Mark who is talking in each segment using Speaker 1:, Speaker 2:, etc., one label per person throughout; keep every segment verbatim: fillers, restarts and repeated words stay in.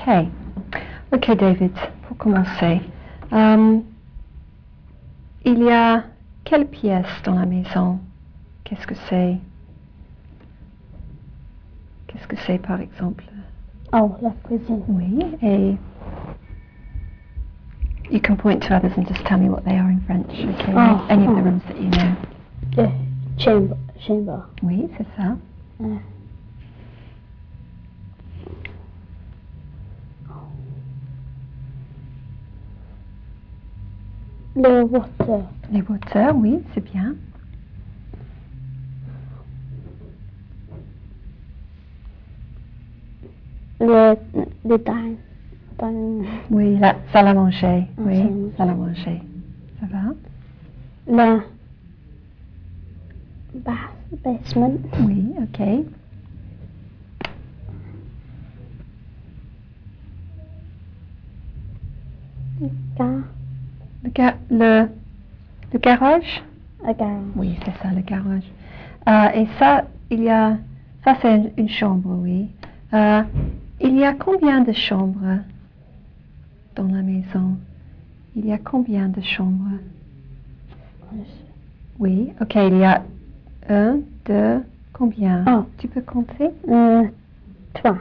Speaker 1: OK. OK, David, pour commencer. Um, il y a quelle pièce dans la maison? Qu'est-ce que c'est? Qu'est-ce que c'est, par exemple?
Speaker 2: Oh, la cuisine.
Speaker 1: Oui, et you can point to others and just tell me what they are in French, okay?
Speaker 2: Oh,
Speaker 1: Any of
Speaker 2: oh.
Speaker 1: the rooms that you know.
Speaker 2: The chamber. Chamber.
Speaker 1: Oui, c'est ça.
Speaker 2: Uh, le water.
Speaker 1: Les hauteurs, oui, c'est bien.
Speaker 2: Le, le din. din
Speaker 1: Oui, la salle à manger.
Speaker 2: Ah,
Speaker 1: Oui,
Speaker 2: salle
Speaker 1: salle à manger. Ça va?
Speaker 2: la bas, basement.
Speaker 1: Oui, OK.
Speaker 2: Car.
Speaker 1: Le, ga- le, le garage?
Speaker 2: A garage.
Speaker 1: Oui, c'est ça, le garage. Euh, et ça, il y a... Ça, c'est une, une chambre, oui. Euh, il y a combien de chambres dans la maison? Il y a combien de chambres? Oui, OK, il y a un, deux, combien?
Speaker 2: Oh.
Speaker 1: Tu peux compter?
Speaker 2: Euh, trois.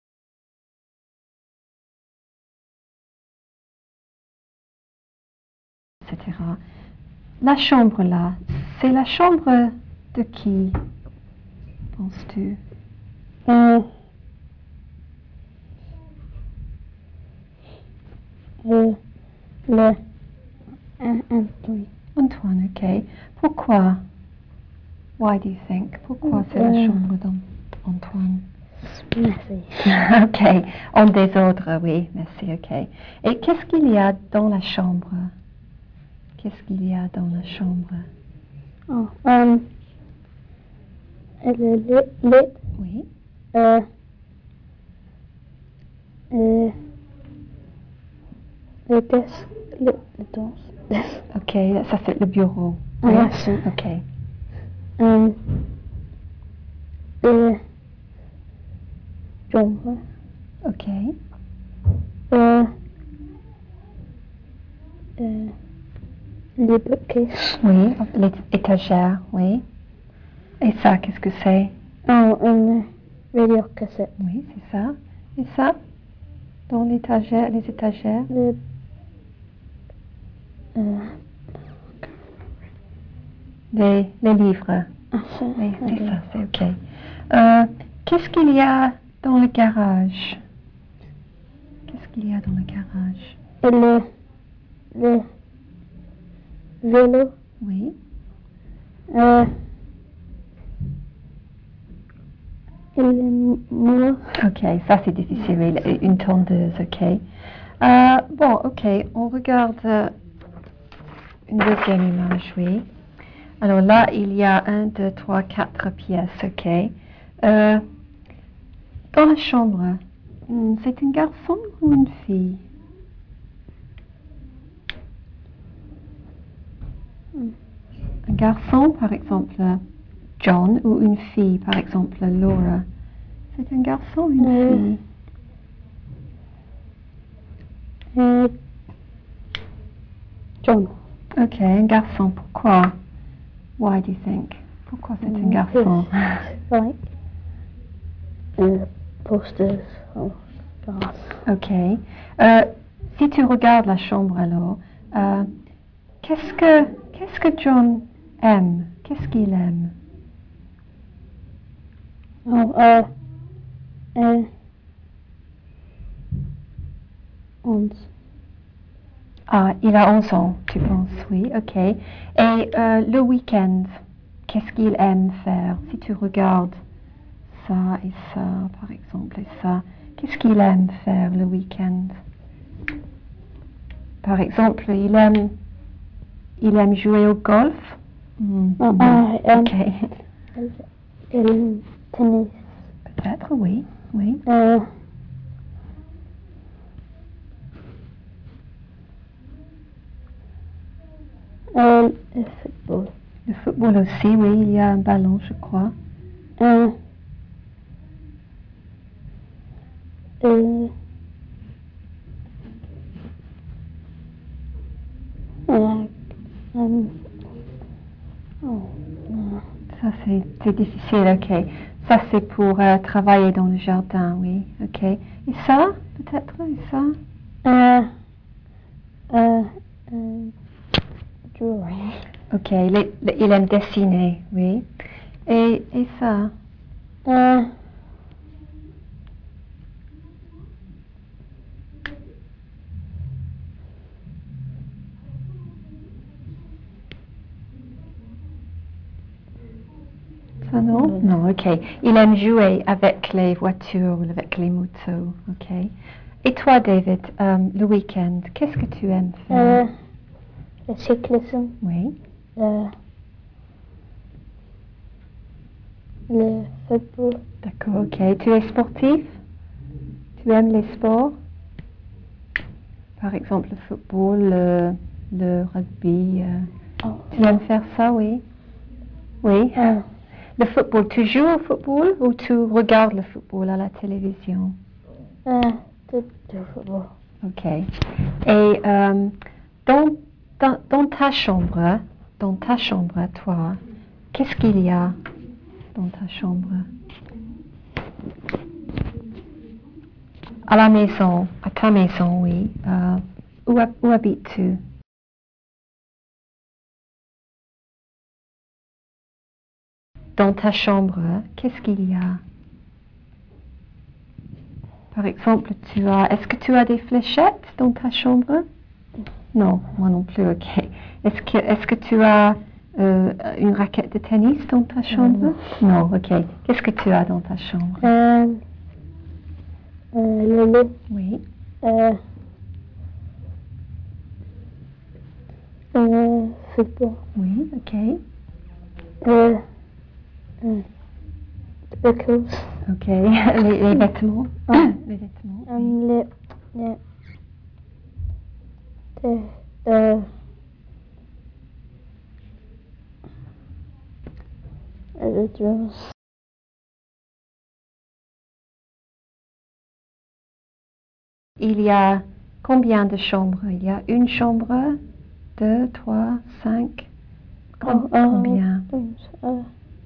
Speaker 1: et cetera. La chambre là, c'est la chambre de qui, penses-tu?
Speaker 2: Euh, euh, le un, un, oui.
Speaker 1: Antoine, OK. Pourquoi? Why do you think? Pourquoi c'est la
Speaker 2: Euh.
Speaker 1: chambre d'Antoine?
Speaker 2: Merci.
Speaker 1: OK. En désordre, oui, merci, OK. Et qu'est-ce qu'il y a dans la chambre? Qu'est-ce qu'il y a dans la chambre?
Speaker 2: Oh, um, le lit, lit,
Speaker 1: Oui.
Speaker 2: euh, euh, le desk, le, le desk.
Speaker 1: OK, ça c'est le bureau.
Speaker 2: Ah,
Speaker 1: Oui.
Speaker 2: merci.
Speaker 1: OK.
Speaker 2: Um, le chambre,
Speaker 1: OK.
Speaker 2: euh, euh, les bookcases.
Speaker 1: Oui, l'étagère, oui. Et ça, qu'est-ce que c'est?
Speaker 2: Oh, une radio cassette.
Speaker 1: Oui, c'est ça. Et ça? Dans l'étagère, les étagères?
Speaker 2: Le, euh,
Speaker 1: Les, les livres.
Speaker 2: ah, ça,
Speaker 1: Oui, c'est
Speaker 2: ok.
Speaker 1: ça, c'est OK. Euh, qu'est-ce qu'il y a dans le garage? Qu'est-ce qu'il y a dans le garage?
Speaker 2: Et le, le vélo,
Speaker 1: Oui.
Speaker 2: euh, et le mur.
Speaker 1: OK, ça c'est difficile, oui, une tondeuse, OK. Euh, bon, OK, on regarde euh, une deuxième image, oui. Alors là, il y a un, deux, trois, quatre pièces, OK. Euh, dans la chambre, hmm, c'est un garçon ou une fille? Un garçon, par exemple, John, ou une fille, par exemple, Laura. C'est un garçon ou une
Speaker 2: Euh.
Speaker 1: fille?
Speaker 2: Euh, John.
Speaker 1: OK, un garçon, pourquoi? Why do you think? Pourquoi c'est un garçon?
Speaker 2: Like, uh, posters or glass.
Speaker 1: OK. Euh, si tu regardes la chambre alors, euh, qu'est-ce que qu'est-ce que John aime? Qu'est-ce qu'il aime?
Speaker 2: Oh, uh, uh, onze.
Speaker 1: Ah, il a onze ans, tu penses, oui, OK. Et euh, le week-end, qu'est-ce qu'il aime faire? Si tu regardes ça et ça, par exemple, et ça, qu'est-ce qu'il aime faire le week-end? Par exemple, il aime, il aime jouer au golf? Mm,
Speaker 2: Oh,
Speaker 1: non.
Speaker 2: uh, um,
Speaker 1: OK.
Speaker 2: le tennis.
Speaker 1: Peut-être, oui, oui.
Speaker 2: Uh, uh, le football.
Speaker 1: Le football aussi, oui, il y a un ballon, je crois.
Speaker 2: Uh, uh, Um, oh, no.
Speaker 1: Ça, c'est c'est difficile, ok. Ça, c'est pour euh, travailler dans le jardin, oui, ok. Et ça, peut-être, et ça?
Speaker 2: Uh, uh, uh, drawing.
Speaker 1: Ok, il, est- il aime dessiner, oui. Et, et ça?
Speaker 2: Uh,
Speaker 1: Ça, non? Non, ok. Il aime jouer avec les voitures, avec les motos, ok. Et toi, David, euh, le week-end, qu'est-ce que tu aimes faire?
Speaker 2: uh, le cyclisme,
Speaker 1: Oui.
Speaker 2: le, le football.
Speaker 1: D'accord, ok. Tu es sportif? Tu aimes les sports? Par exemple, le football, le, le rugby. euh,
Speaker 2: Oh,
Speaker 1: Tu aimes faire ça, oui? Oui.
Speaker 2: uh,
Speaker 1: Le football, tu joues au football ou tu regardes le football à la télévision?
Speaker 2: uh, the, the football.
Speaker 1: Ok. Et euh, dans, dans, dans ta chambre, dans ta chambre, toi, qu'est-ce qu'il y a dans ta chambre? À la maison, à ta maison, oui. Euh, où, hab- où habites-tu? Dans ta chambre, qu'est-ce qu'il y a? Par exemple, tu as, est-ce que tu as des fléchettes dans ta chambre? Non, moi non plus, ok. Est-ce que, est-ce que tu as euh, une raquette de tennis dans ta chambre? Non, ok. Qu'est-ce que tu as dans ta chambre?
Speaker 2: Um, uh, le lit,
Speaker 1: Oui.
Speaker 2: uh, uh, football.
Speaker 1: Oui, ok.
Speaker 2: Uh, uh, the clothes.
Speaker 1: Ok. Les, les vêtements?
Speaker 2: Ah.
Speaker 1: Les vêtements. oui.
Speaker 2: Um, le, le, the, the, the drawers.
Speaker 1: Il y a combien de chambres? Il y a une chambre, deux, trois, cinq. Com-
Speaker 2: Oh, oh,
Speaker 1: combien?
Speaker 2: Uh,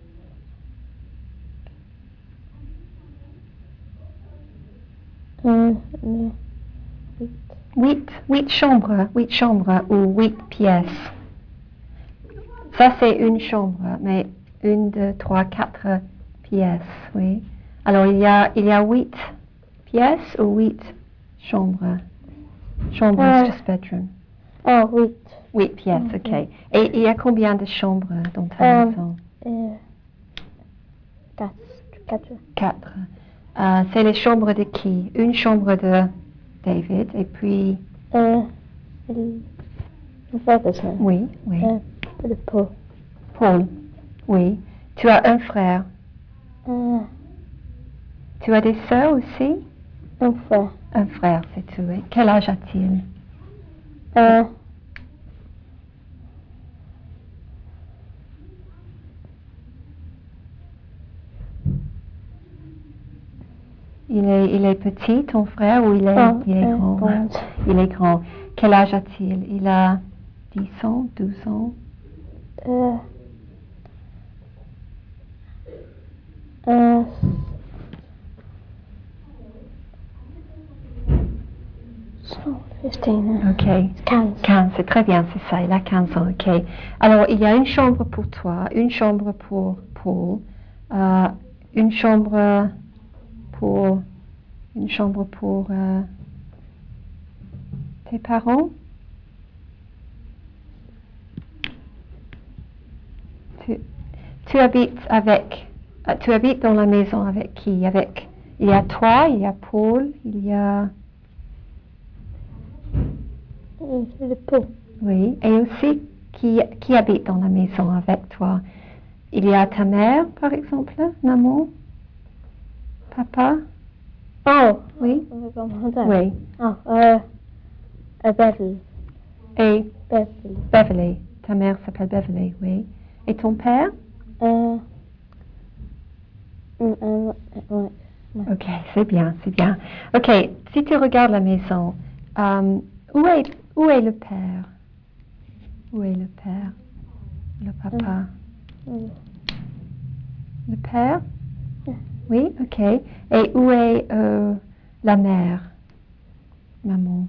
Speaker 2: uh, uh,
Speaker 1: Huit, huit chambres, huit chambres ou huit pièces. Ça, c'est une chambre, mais une, deux, trois, quatre pièces, oui. Alors, il y a, il y a huit pièces ou huit chambres? Chambre,
Speaker 2: Euh.
Speaker 1: c'est just bedroom.
Speaker 2: oh, wait.
Speaker 1: Huit pièces,
Speaker 2: Mhm.
Speaker 1: ok. Et il y a combien de chambres dans ta
Speaker 2: Euh.
Speaker 1: maison?
Speaker 2: Uh, quatre. Quatre.
Speaker 1: Quatre. Euh, c'est les chambres de qui? Une chambre de David, et puis...
Speaker 2: Uh, le, le frère de ça.
Speaker 1: Oui, oui.
Speaker 2: Uh, le pot.
Speaker 1: Paul, oui. Tu as un frère.
Speaker 2: Uh,
Speaker 1: Tu as des sœurs aussi?
Speaker 2: un frère.
Speaker 1: Un frère, c'est tout, oui. Quel âge a-t-il?
Speaker 2: Uh,
Speaker 1: Il est, il est petit, ton frère, ou il est,
Speaker 2: oh,
Speaker 1: il est
Speaker 2: uh,
Speaker 1: grand?
Speaker 2: grand.
Speaker 1: Il est grand. Quel âge a-t-il? Il a dix ans, douze ans?
Speaker 2: Uh, uh, so, fifteen. Uh,
Speaker 1: Ok.
Speaker 2: quinze.
Speaker 1: quinze, c'est très bien, c'est ça, il a quinze ans, ok. Alors, il y a une chambre pour toi, une chambre pour Paul, euh, une chambre pour, une chambre pour euh, tes parents? Tu, tu habites avec, euh, tu habites dans la maison avec qui? Avec, il y a toi, il y a Paul, il y a,
Speaker 2: Uh, le pot.
Speaker 1: oui, et aussi qui, qui habite dans la maison avec toi? Il y a ta mère, par exemple, maman, papa,
Speaker 2: Oh,
Speaker 1: oui,
Speaker 2: oh, comment ça?
Speaker 1: oui,
Speaker 2: Oh, uh, uh, Beverly.
Speaker 1: et
Speaker 2: Beverly.
Speaker 1: Beverly, ta mère s'appelle Beverly, oui, et ton père?
Speaker 2: Uh, mm, uh, ouais.
Speaker 1: Ok, c'est bien, c'est bien. Ok, si tu regardes la maison, euh, où est, où est le père? Où est le père? Le papa?
Speaker 2: Mm.
Speaker 1: Le père?
Speaker 2: Yeah.
Speaker 1: Oui, ok. Et où est euh, la mère? Maman.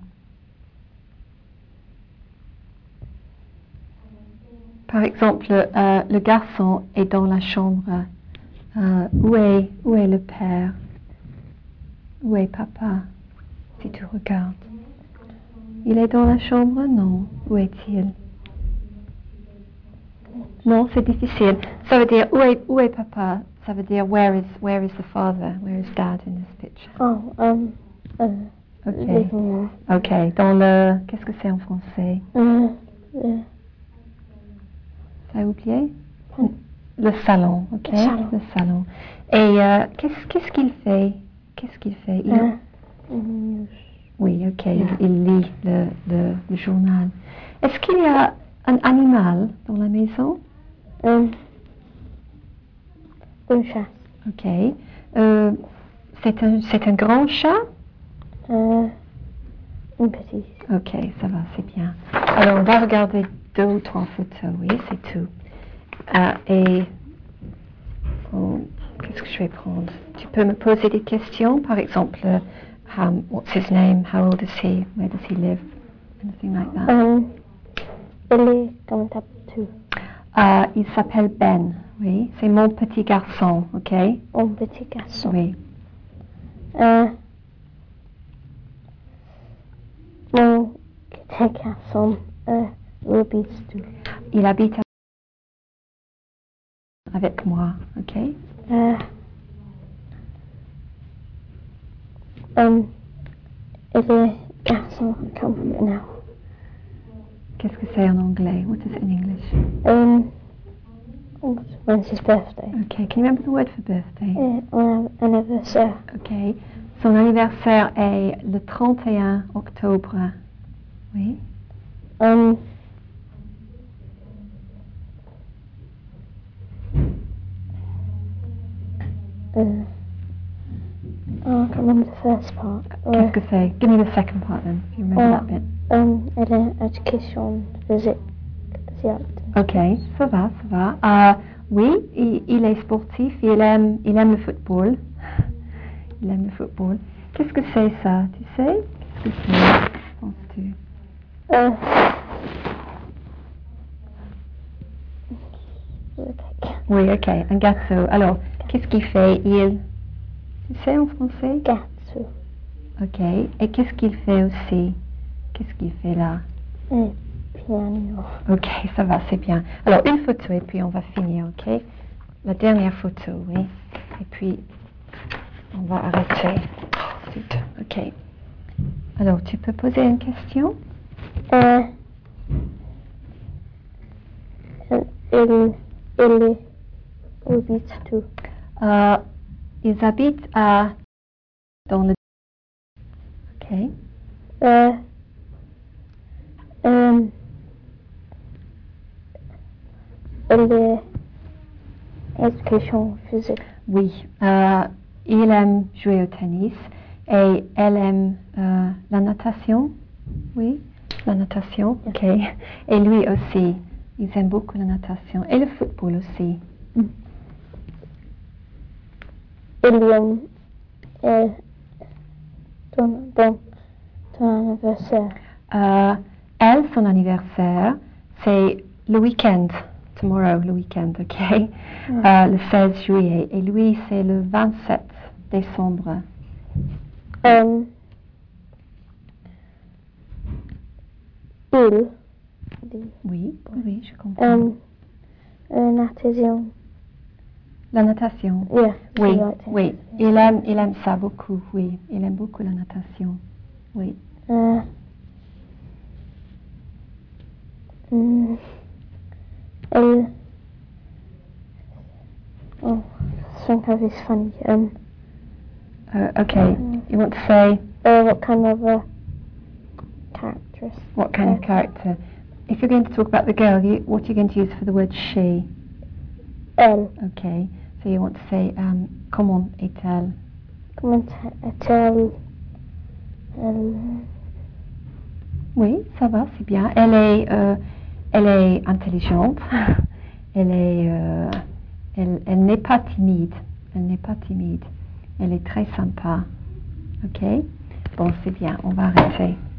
Speaker 1: Par exemple, euh, le garçon est dans la chambre. Euh, où est, où est le père? Où est papa? Si tu regardes. Il est dans la chambre? Non. Où est-il? Non, c'est difficile. Ça veut dire où est, où est papa? Ça veut dire where is, where is the father? Where is dad in this picture?
Speaker 2: Oh, um, uh,
Speaker 1: Ok.
Speaker 2: living room.
Speaker 1: Ok. Dans le, qu'est-ce que c'est en français?
Speaker 2: Uh, the
Speaker 1: T'as oublié?
Speaker 2: Hmm.
Speaker 1: Le salon, ok?
Speaker 2: Le salon.
Speaker 1: Le salon. Et euh, qu'est-ce, qu'est-ce qu'il fait? Qu'est-ce qu'il fait? Il-
Speaker 2: uh, news.
Speaker 1: Oui, ok.
Speaker 2: Yeah.
Speaker 1: Il lit le, le, le journal. Est-ce qu'il y a un animal dans la maison?
Speaker 2: Um, un chat.
Speaker 1: Ok. Euh, c'est un, c'est un grand chat?
Speaker 2: Uh, une petite.
Speaker 1: Ok, ça va, c'est bien. Alors, on va regarder deux ou trois photos, oui, c'est tout. Ah, et oh, qu'est-ce que je vais prendre? Tu peux me poser des questions, par exemple, euh, um, what's his name? How old is he? Where does he live? Anything like that.
Speaker 2: Um, il est comme ça tout.
Speaker 1: Ah, il s'appelle Ben, oui, c'est mon petit garçon, ok?
Speaker 2: Un petit garçon.
Speaker 1: Oui.
Speaker 2: Uh, mon petit garçon, uh, habite tout.
Speaker 1: Il habite avec moi, ok?
Speaker 2: Uh, um, il est garçon comme now.
Speaker 1: Qu'est-ce que c'est en anglais? What is it in English?
Speaker 2: Um, when's his birthday?
Speaker 1: Okay, can you remember the word for birthday?
Speaker 2: Uh, on anniversary.
Speaker 1: Ok. Son anniversaire est le trente et un octobre. Oui.
Speaker 2: Um, uh, oh, I can't remember the first part.
Speaker 1: Qu'est-ce que c'est? Give me the second part then, if you remember
Speaker 2: uh,
Speaker 1: that bit.
Speaker 2: um, elle est éducation physique.
Speaker 1: Ok, ça va, ça va. Euh, oui, il, il est sportif, il aime, il aime le football. Il aime le football. Qu'est-ce que c'est ça, tu sais? Qu'est-ce que c'est, penses-tu?
Speaker 2: Uh,
Speaker 1: Oui, ok, un gâteau. Alors, qu'est-ce qu'il fait? Il, tu sais en français?
Speaker 2: Gâteau.
Speaker 1: Ok, et qu'est-ce qu'il fait aussi? Qu'est-ce qu'il fait là?
Speaker 2: Un piano.
Speaker 1: Ok, ça va, c'est bien. Alors, une photo et puis on va finir, ok? La dernière photo, oui. Et puis, on va arrêter. Oh, zut, ok. Alors, tu peux poser une question?
Speaker 2: Uh, il, il habite tout.
Speaker 1: Euh, ils habitent à... dans le... Ok.
Speaker 2: Uh, um, il est éducation physique.
Speaker 1: Oui. Euh, il aime jouer au tennis et elle aime euh, la natation. Oui, la natation, ok. Et lui aussi, ils aiment beaucoup la natation et le football aussi.
Speaker 2: Mm. Il aime euh, ton, ton, ton anniversaire.
Speaker 1: Euh, elle, son anniversaire, c'est le week-end, tomorrow, le week-end, ok?
Speaker 2: Mm.
Speaker 1: Euh, le seize juillet. Et lui, c'est le vingt-sept décembre.
Speaker 2: Um, il,
Speaker 1: Oui, oui, je comprends.
Speaker 2: um, euh, natation.
Speaker 1: La natation.
Speaker 2: Yeah,
Speaker 1: Oui,
Speaker 2: she likes it.
Speaker 1: oui. Il aime, il aime ça beaucoup, oui. Il aime beaucoup la natation. Oui.
Speaker 2: Uh, mm, il, oh, I think of is funny. Um,
Speaker 1: Uh, okay. You want to say
Speaker 2: uh, what kind of a characteristic?
Speaker 1: what kind of character? If you're going to talk about the girl, you, what are you going to use for the word she?
Speaker 2: Elle.
Speaker 1: Okay. So you want to say, um, comment est-elle?
Speaker 2: Comment est-elle? Elle.
Speaker 1: Oui, ça va, c'est bien. Elle est, euh, Elle est intelligente. Elle est, euh, elle, elle n'est pas timide. Elle n'est pas timide. Elle est très sympa. Ok? Bon, c'est bien. On va arrêter.